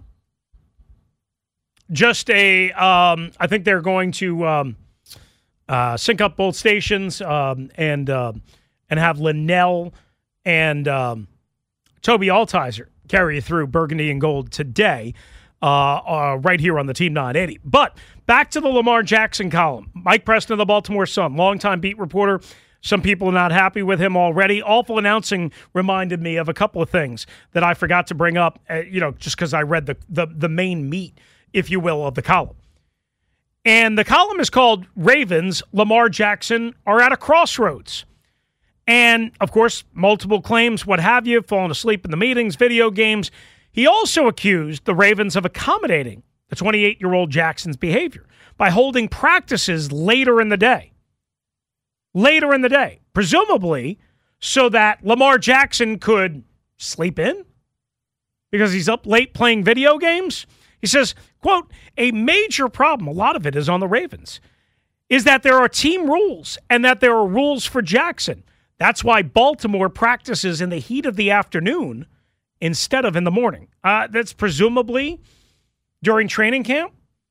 Just a, um, I think they're going to um, uh, sync up both stations um, and uh, and have Linnell and um, Toby Altizer carry you through burgundy and gold today. Uh, uh, right here on the Team nine eighty. But back to the Lamar Jackson column. Mike Preston of the Baltimore Sun, longtime beat reporter, Some people are not happy with him already. Awful announcing reminded me of a couple of things that I forgot to bring up, uh, you know, just because I read the, the the main meat, if you will, of the column. And the column is called Ravens, Lamar Jackson are at a crossroads. And, of course, multiple claims, what have you, falling asleep in the meetings, video games. He also accused the Ravens of accommodating the twenty-eight-year-old Jackson's behavior by holding practices later in the day. Later in the day, presumably so that Lamar Jackson could sleep in because he's up late playing video games. He says, quote, a major problem, a lot of it is on the Ravens, is that there are team rules and that there are rules for Jackson. That's why Baltimore practices in the heat of the afternoon instead of in the morning. Uh, that's presumably during training camp.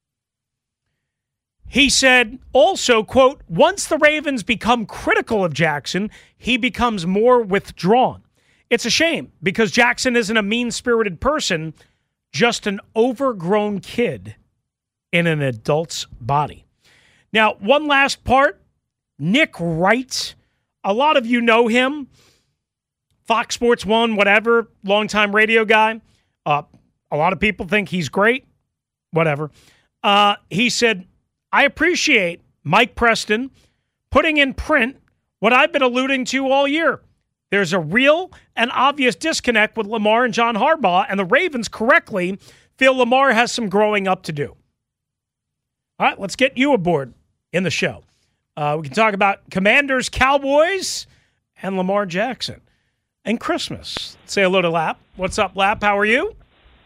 He said also, quote, once the Ravens become critical of Jackson, he becomes more withdrawn. It's a shame because Jackson isn't a mean-spirited person, just an overgrown kid in an adult's body. Now, one last part, Nick Wright. A lot of you know him. Fox Sports One, whatever, longtime radio guy. Uh, a lot of people think he's great. Whatever. Uh, he said, I appreciate Mike Preston putting in print what I've been alluding to all year. There's a real and obvious disconnect with Lamar and John Harbaugh, and the Ravens correctly feel Lamar has some growing up to do. All right, let's get you aboard in the show. Uh, we can talk about Commanders, Cowboys, and Lamar Jackson. And Christmas. Say hello to Lap. What's up, Lap? How are you?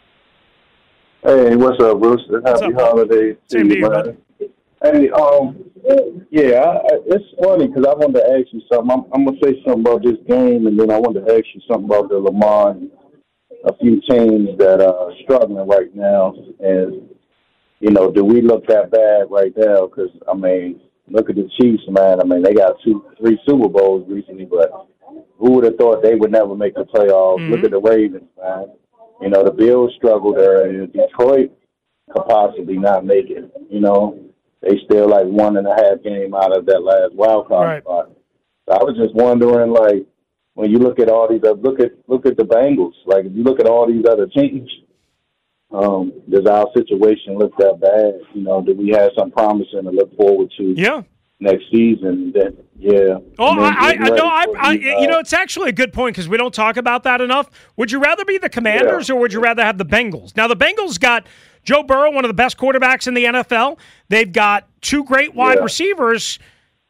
Hey, what's up, Rooster? What's Happy up, holidays to Same you, to you, man. buddy. Hey, um, yeah, I, I- it's funny because I wanted to ask you something. I'm, I'm going to say something about this game, and then I wanted to ask you something about the Lamar and a few teams that are struggling right now. And, you know, do we look that bad right now? Because, I mean, look at the Chiefs, man. I mean, they got two, three Super Bowls recently, but who would have thought they would never make the playoffs? Mm-hmm. Look at the Ravens, man. You know, the Bills struggled there, and Detroit could possibly not make it. You know, they still like one and a half game out of that last wild card Right. spot. So I was just wondering, like, when you look at all these, uh, look at look at the Bengals. Like, if you look at all these other teams, um, does our situation look that bad? You know, do we have some promising to look forward to? Yeah. Next season, then yeah. Oh, And then I, I, getting no, ready I, for I, the, uh, you know, it's actually a good point because we don't talk about that enough. Would you rather be the Commanders Yeah. or would you rather have the Bengals? Now, the Bengals got Joe Burrow, one of the best quarterbacks in the N F L. They've got two great wide Yeah. receivers,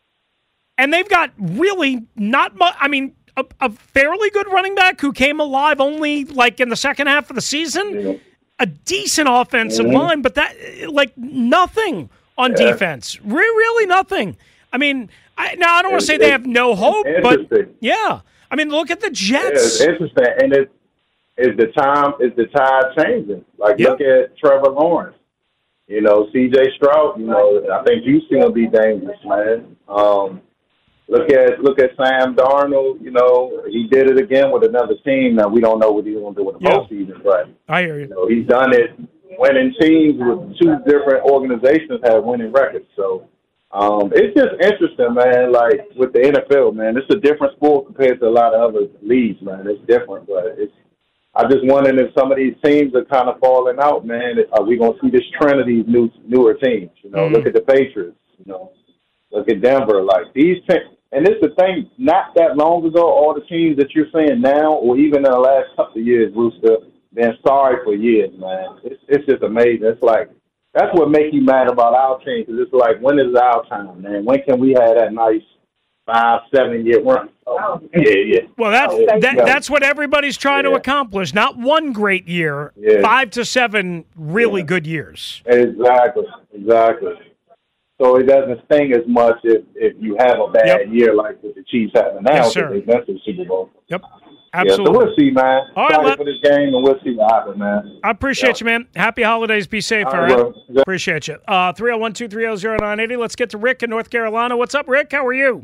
and they've got really not much. I mean, a, a fairly good running back who came alive only like in the second half of the season. Yeah. A decent offensive Mhm. line, but that like nothing on Yeah. defense. Re- really nothing. I mean, I, now I don't want to say they have no hope, but Interesting. yeah. I mean, look at the Yeah, Jets. it's interesting, and it's is the time is the tide changing. Like, Yep. look at Trevor Lawrence. You know, C J Stroud. You know, I think Houston will be dangerous, man. Um, look at look at Sam Darnold. You know, he did it again with another team. Now we don't know what he's going to do with the Yeah. postseason, but I hear you you. know, he's done it. Winning teams with two different organizations have winning records. So um, it's just interesting, man. Like with the N F L, man, it's a different sport compared to a lot of other leagues, man. It's different, but it's. I just wondering if some of these teams are kind of falling out, man. Are we going to see this trend of these new newer teams? You know, Mm. look at the Patriots. You know, look at Denver. Like these teams, and this is the thing. Not that long ago, all the teams that you're saying now, or even in the last couple of years, Rooster, been sorry for years, man. It's it's just amazing. It's like that's what makes you mad about our team, because it's like, when is our time, man? When can we have that nice five, seven year run? Oh, yeah, yeah. Well, that's Oh, that, yeah. that's what everybody's trying to Yeah. accomplish. Not one great year, Yeah. five to seven really Yeah. good years. Exactly, exactly. So it doesn't sting as much if, if you have a bad Yep. year like what the Chiefs having now, Yes, because sir. they've been to the Super Bowl. Yep, Yeah, absolutely. so we'll see, man. All right, Sorry let- for this game, and we'll see what happens, man. I appreciate Yeah. you, man. Happy holidays. Be safe, all All right? right, bro. Appreciate you. Uh, three oh one, two three oh, oh nine eight oh. Let's get to Rick in North Carolina. What's up, Rick? How are you?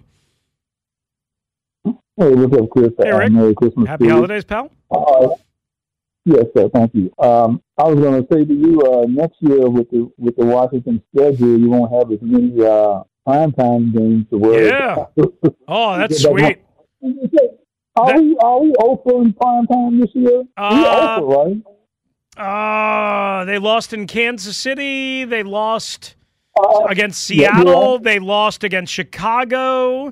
Hey, what's up, Chris? Hey, Uh, Rick. Merry Christmas. Happy to you. holidays, pal. Uh, yes, sir. Thank you. Um, I was going to say to you, uh, next year with the with the Washington schedule, you won't have as many uh, primetime games to worry Yeah. about. Oh, that's Yeah, sweet. Are That- we are we open in primetime this year? Uh, we open, right? Uh, they lost in Kansas City. They lost Uh, against yeah, Seattle. yeah. They lost against Chicago. Uh,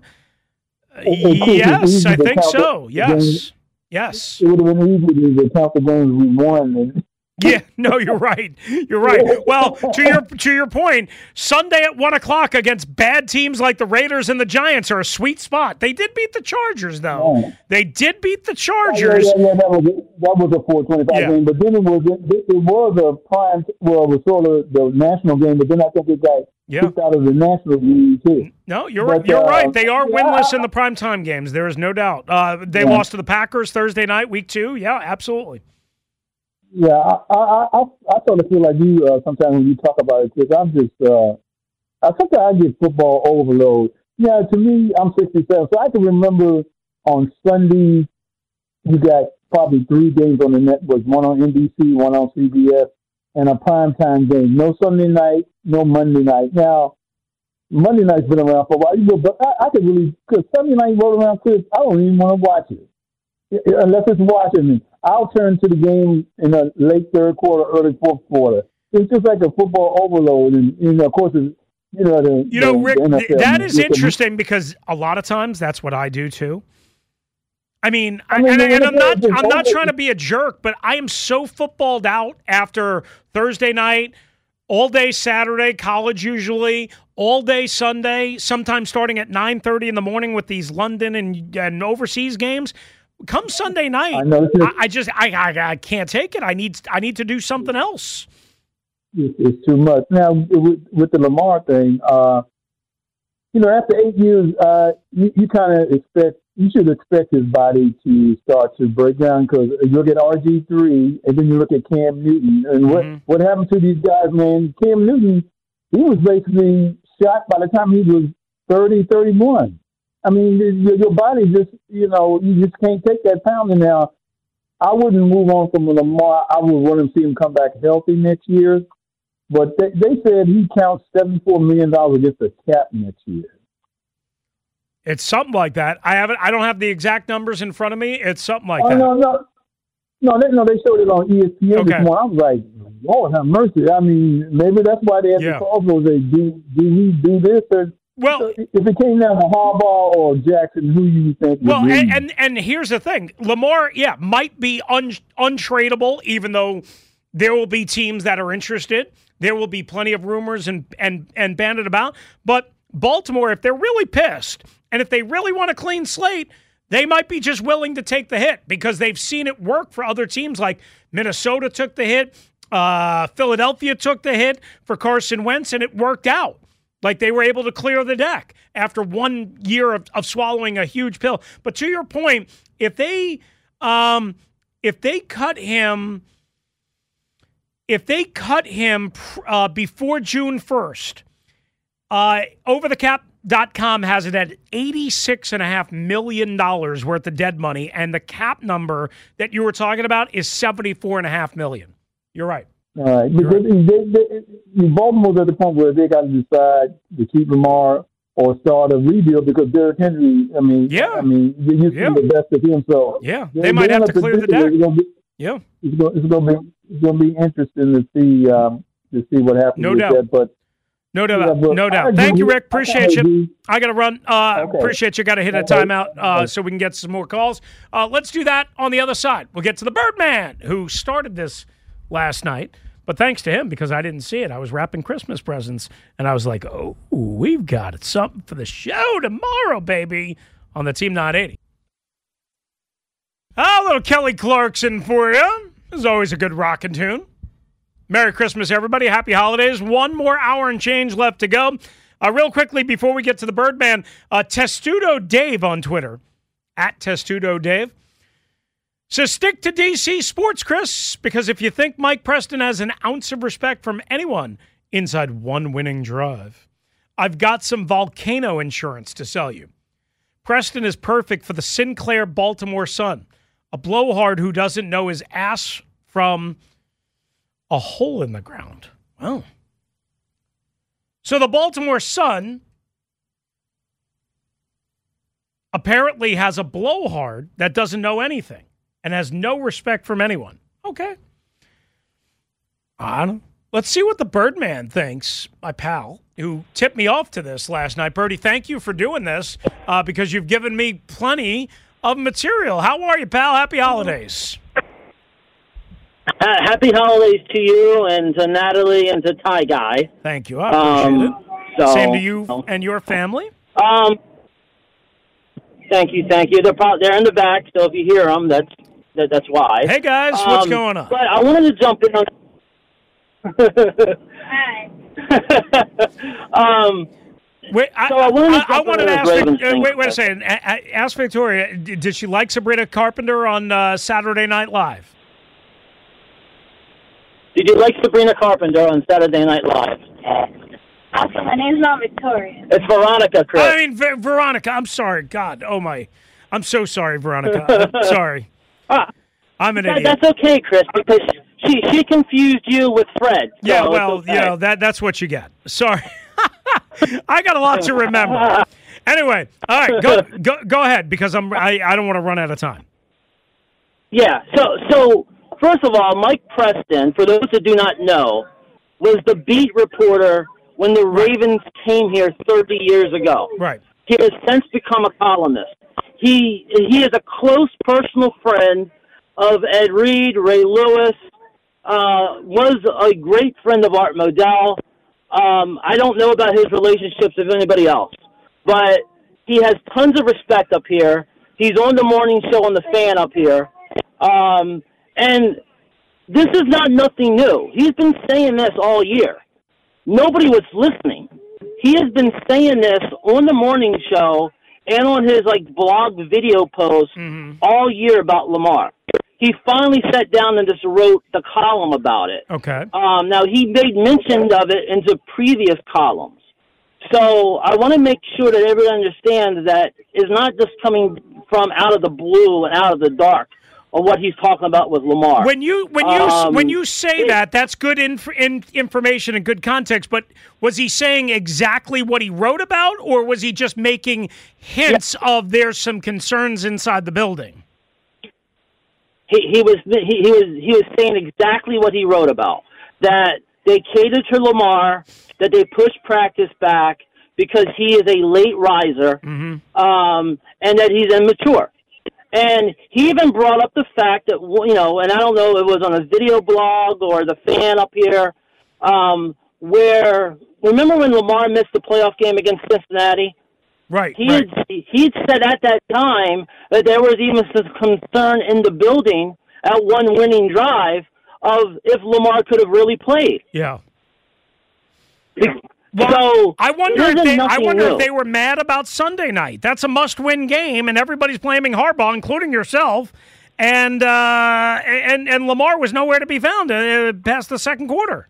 It- it could be yes, easy I to think count so. the Yes. games. Yes. It would have been easy to count the games we won. And, Yeah, no, you're right. You're right. Well, to your to your point, Sunday at one o'clock against bad teams like the Raiders and the Giants are a sweet spot. They did beat the Chargers, though. Yeah. They did beat the yeah, Chargers. yeah, yeah, that was a, that was a four twenty-five Yeah. game. But then it was it, it was a prime. Well, it was sort of the national game. But then I think it got Yeah. kicked out of the national league too. No, you're But, you're uh, right. They are yeah, winless I- in the primetime games. There is no doubt. Uh, they Yeah. lost to the Packers Thursday night, week two. Yeah, absolutely. Yeah, I I I, I sort of feel like you uh, sometimes when you talk about it, because I'm just uh, I sometimes I get football overload. Yeah, to me, I'm sixty-seven, so I can remember on Sunday you got probably three games on the network, one on N B C, one on C B S, and a primetime game. No Sunday night, no Monday night. Now, Monday night's been around for a while, but I, I could really, because Sunday night roll around, Chris, I don't even want to watch it. Unless it's watching me. I'll turn to the game in the late third quarter, early fourth quarter. It's just like a football overload. And, you know, of course, it's, you know, the, You know, the, Rick, the N F L, th- that is it's a- interesting because a lot of times that's what I do too. I mean, I I mean, and, the and I'm not N F L is I'm not over- trying to be a jerk, but I am so footballed out after Thursday night, all day Saturday, college usually, all day Sunday, sometimes starting at nine thirty in the morning with these London and, and overseas games. Come Sunday night, I know, it's I, just- I just I, I I can't take it. I need I need to do something else. It's, it's too much. Now, with, with the Lamar thing, uh, you know, after eight years, uh, you, you kind of expect, you should expect his body to start to break down because you look at R G three and then you look at Cam Newton. And what, Mhm. what happened to these guys, man? Cam Newton, he was basically shot by the time he was thirty, thirty-one. I mean, your, your body just, you know, you just can't take that pounding now. I wouldn't move on from Lamar. I would want to see him come back healthy next year. But they, they said he counts seventy-four million dollars against the cap next year. It's something like that. I haven't. I don't have the exact numbers in front of me. It's something like oh, that. no, no. No, they, no, they showed it on E S P N Okay. this morning. I was like, Lord have mercy. I mean, maybe that's why they had Yeah. to call those. They do, do we do this? Or, Well, so if it came down to Harbaugh or Jackson, who you think would Well, win? and, and and here's the thing: Lamar, yeah, might be un, untradeable, even though there will be teams that are interested. There will be plenty of rumors and and and banded about. But Baltimore, if they're really pissed and if they really want a clean slate, they might be just willing to take the hit because they've seen it work for other teams. Like Minnesota took the hit, uh, Philadelphia took the hit for Carson Wentz, and it worked out. Like they were able to clear the deck after one year of, of swallowing a huge pill. But to your point, if they um, if they cut him, if they cut him uh, before June first, uh, over the cap dot com has it at eighty-six point five million dollars worth of dead money, and the cap number that you were talking about is seventy-four point five million dollars. You're right. All right. Because they, they, they, Baltimore's at the point where they got to decide to keep Lamar or start a rebuild because Derrick Henry, I mean, Yeah. I mean, you see Yeah. the best of him. So Yeah, they might have to clear the deck. It's gonna be, Yeah. it's going, it's going to be, it's going to be interesting to see, um, to see what happens No with doubt. that. But No doubt. Yeah, but no I doubt. agree Thank you, with- Rick. I Appreciate you. agree. I got to run. Uh, Okay. Appreciate you. Got to hit a Okay. timeout uh, Okay. so we can get some more calls. Uh, let's do that on the other side. We'll get to the Birdman, who started this last night. But thanks to him, because I didn't see it, I was wrapping Christmas presents, and I was like, oh, we've got something for the show tomorrow, baby, on the Team nine eighty. Ah, little Kelly Clarkson for you. This is always a good rockin' tune. Merry Christmas, everybody. Happy holidays. One more hour and change left to go. Uh, real quickly, before we get to the Birdman, uh, Testudo Dave on Twitter, at Testudo Dave, says, stick to D C sports, Chris, because if you think Mike Preston has an ounce of respect from anyone inside one winning drive, I've got some volcano insurance to sell you. Preston is perfect for the Sinclair Baltimore Sun, a blowhard who doesn't know his ass from a hole in the ground. Well, so the Baltimore Sun apparently has a blowhard that doesn't know anything and has no respect from anyone. Okay. I don't know. Let's see what the Birdman thinks, my pal, who tipped me off to this last night. Birdie, thank you for doing this uh, because you've given me plenty of material. How are you, pal? Happy holidays. Uh, happy holidays to you and to Natalie and to Ty Guy. Thank you. I appreciate um, it. So, Same to you and your family. Um, thank you, thank you. They're probably, they're in the back, so if you hear them, that's that, that's why. Hey guys, um, what's going on? But I wanted to jump in on. Hi. um. Wait, I, so I wanted to, I, I wanted to ask. Ravens Uh, thing. wait, wait a second. A- a- ask Victoria. d- Did she like Sabrina Carpenter on uh, Saturday Night Live? Did you like Sabrina Carpenter on Saturday Night Live? Also, my name's not Victoria. It's Veronica, Chris. I mean, Ver- Veronica. I'm sorry. God, oh my. I'm so sorry, Veronica. I'm sorry. Ah, I'm an that, idiot. that's okay, Chris, because she she confused you with Fred. So Yeah, it's well, okay. you know that that's what you get. Sorry. I got a lot to remember. Anyway, all right, go go go ahead because I'm I, I don't want to run out of time. Yeah. So so first of all, Mike Preston, for those that do not know, was the beat reporter when the Ravens came here thirty years ago. Right. He has since become a columnist. He he is a close personal friend of Ed Reed, Ray Lewis, uh, was a great friend of Art Modell. Um, I don't know about his relationships with anybody else, but he has tons of respect up here. He's on the morning show on The Fan up here. Um, and this is not nothing new. He's been saying this all year. Nobody was listening. He has been saying this on the morning show and on his like blog video posts mm-hmm. all year about Lamar. He finally sat down and just wrote the column about it. Okay. Um, now, he made mention of it into previous columns. So I want to make sure that everyone understands that it's not just coming from out of the blue and out of the dark of what he's talking about with Lamar. When you when you Um, when you say it- that, that's good inf- in, information and good context. But was he saying exactly what he wrote about, or was he just making hints yeah. of there's some concerns inside the building? He, he was he, he was he was saying exactly what he wrote about, that they catered to Lamar, that they pushed practice back because he is a late riser, mm-hmm. um, and that he's immature. And he even brought up the fact that, you know, and I don't know if it was on a video blog or The Fan up here, um, where, remember when Lamar missed the playoff game against Cincinnati? Right, He right. had, he'd said at that time that there was even some concern in the building at one winning drive of if Lamar could have really played. Yeah. Well, so I wonder it if they isn't I nothing wonder new. if they were mad about Sunday night. That's a must-win game, and everybody's blaming Harbaugh, including yourself. And uh, and and Lamar was nowhere to be found uh, past the second quarter.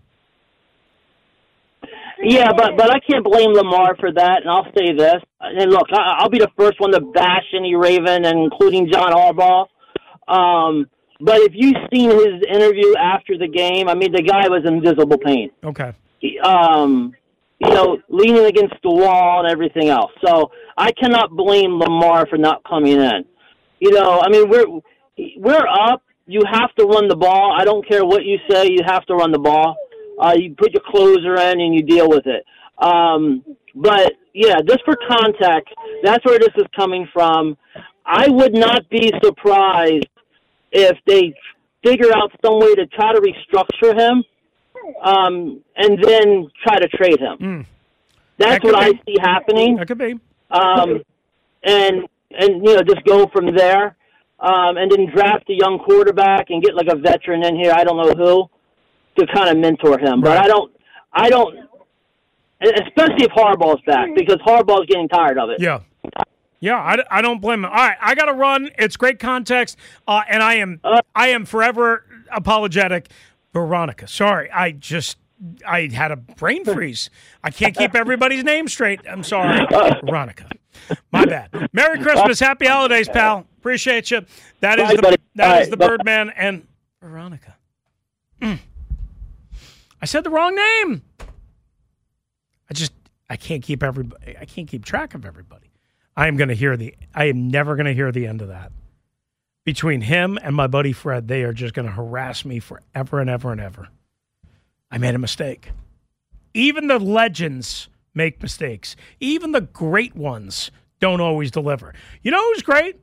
Yeah, but but I can't blame Lamar for that, and I'll say this. And look, I, I'll be the first one to bash any Raven, and including John Harbaugh. Um, but if you've seen his interview after the game, I mean, the guy was in visible pain. Okay. He, um, you know, leaning against the wall and everything else. So I cannot blame Lamar for not coming in. You know, I mean, we're we're up. You have to run the ball. I don't care what you say. You have to run the ball. Uh, you put your closer in and you deal with it. Um, but, yeah, just for context, that's where this is coming from. I would not be surprised if they figure out some way to try to restructure him um, and then try to trade him. Mm. That's That what I be. see happening. That could be. Um, and, and, you know, just go from there. Um, and then draft a young quarterback and get like a veteran in here, I don't know who, to kind of mentor him. But Right. I don't, I don't, especially if Harbaugh's back, because Harbaugh's getting tired of it. Yeah. Yeah, I, I don't blame him. All right, I got to run. It's great context, uh, and I am I am forever apologetic. Veronica, sorry, I just I had a brain freeze. I can't keep everybody's name straight. I'm sorry, Veronica. My bad. Merry Christmas, Happy Holidays, pal. Appreciate you. That is Bye, the buddy. that Bye. is the Bye. Birdman and Veronica. Mm. I said the wrong name. I just I can't keep everybody. I can't keep track of everybody. I am going to hear the. I am never going to hear the end of that. Between him and my buddy Fred, they are just going to harass me forever and ever and ever. I made a mistake. Even the legends make mistakes. Even the great ones don't always deliver. You know who's great?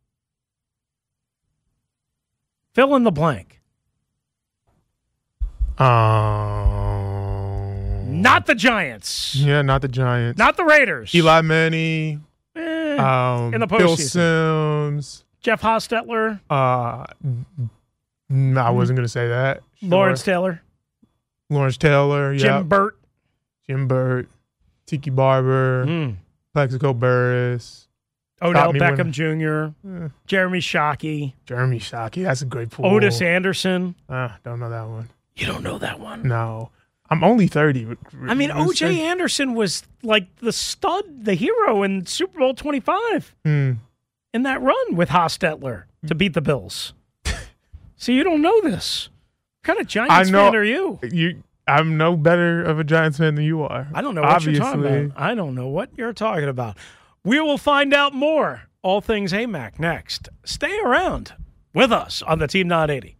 Fill in the blank. Um, not the Giants. Yeah, not the Giants. Not the Raiders. Eli Manning. Eh, um, in the Bill postseason. Sims. Jeff Hostetler. Uh, no, I wasn't going to say that. Sure. Lawrence Taylor. Lawrence Taylor. Jim yep. Burt. Jim Burt. Tiki Barber. Mm. Plexico Burris. Odell Beckham when, Junior Eh. Jeremy Shockey. Jeremy Shockey. That's a great pool. Otis Anderson. Uh, don't know that one. You don't know that one? No. I'm only thirty. I mean, O J Anderson was like the stud, the hero in Super Bowl twenty-five mm. in that run with Hostetler to beat the Bills. So you don't know this. What kind of Giants know, fan are you? You, I'm no better of a Giants fan than you are. I don't know what Obviously. you're talking about. I don't know what you're talking about. We will find out more. All things A M A C next. Stay around with us on the Team nine eighty.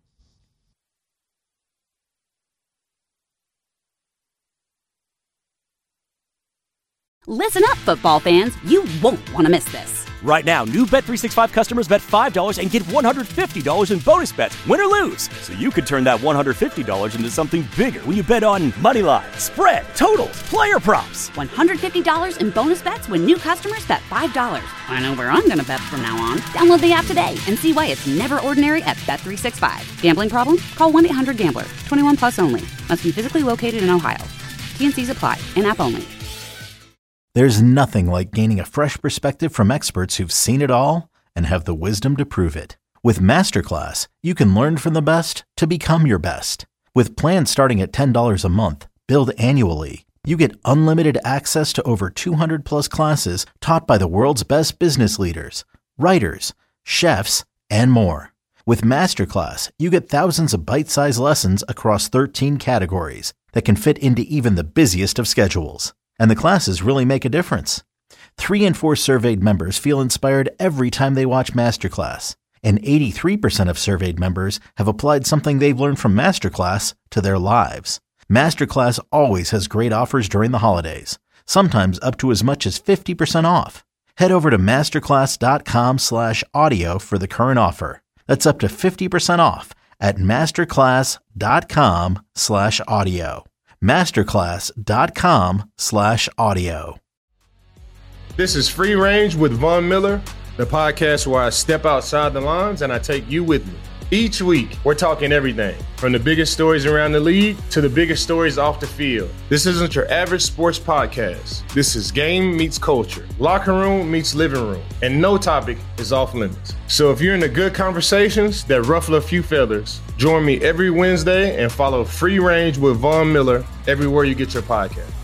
Listen up, football fans. You won't want to miss this. Right now, new Bet three sixty-five customers bet five dollars and get one hundred fifty dollars in bonus bets, win or lose. So you could turn that one hundred fifty dollars into something bigger when you bet on moneyline, spread, totals, player props. one hundred fifty dollars in bonus bets when new customers bet five dollars. I know where I'm going to bet from now on. Download the app today and see why it's never ordinary at Bet three sixty-five. Gambling problem? Call one eight hundred gambler. twenty-one plus only. Must be physically located in Ohio. T N Cs apply. In-app only. There's nothing like gaining a fresh perspective from experts who've seen it all and have the wisdom to prove it. With Masterclass, you can learn from the best to become your best. With plans starting at ten dollars a month, billed annually, you get unlimited access to over two hundred plus classes taught by the world's best business leaders, writers, chefs, and more. With Masterclass, you get thousands of bite-sized lessons across thirteen categories that can fit into even the busiest of schedules. And the classes really make a difference. Three in four surveyed members feel inspired every time they watch Masterclass. And eighty-three percent of surveyed members have applied something they've learned from Masterclass to their lives. Masterclass always has great offers during the holidays, sometimes up to as much as fifty percent off. Head over to masterclass.com slash audio for the current offer. That's up to fifty percent off at masterclass.com slash audio. masterclass.com slash audio. This is Free Range with Von Miller, the podcast where I step outside the lines and I take you with me. Each week, we're talking everything from the biggest stories around the league to the biggest stories off the field. This isn't your average sports podcast. This is game meets culture, locker room meets living room, and no topic is off limits. So if you're into good conversations that ruffle a few feathers, join me every Wednesday and follow Free Range with Von Miller everywhere you get your podcast.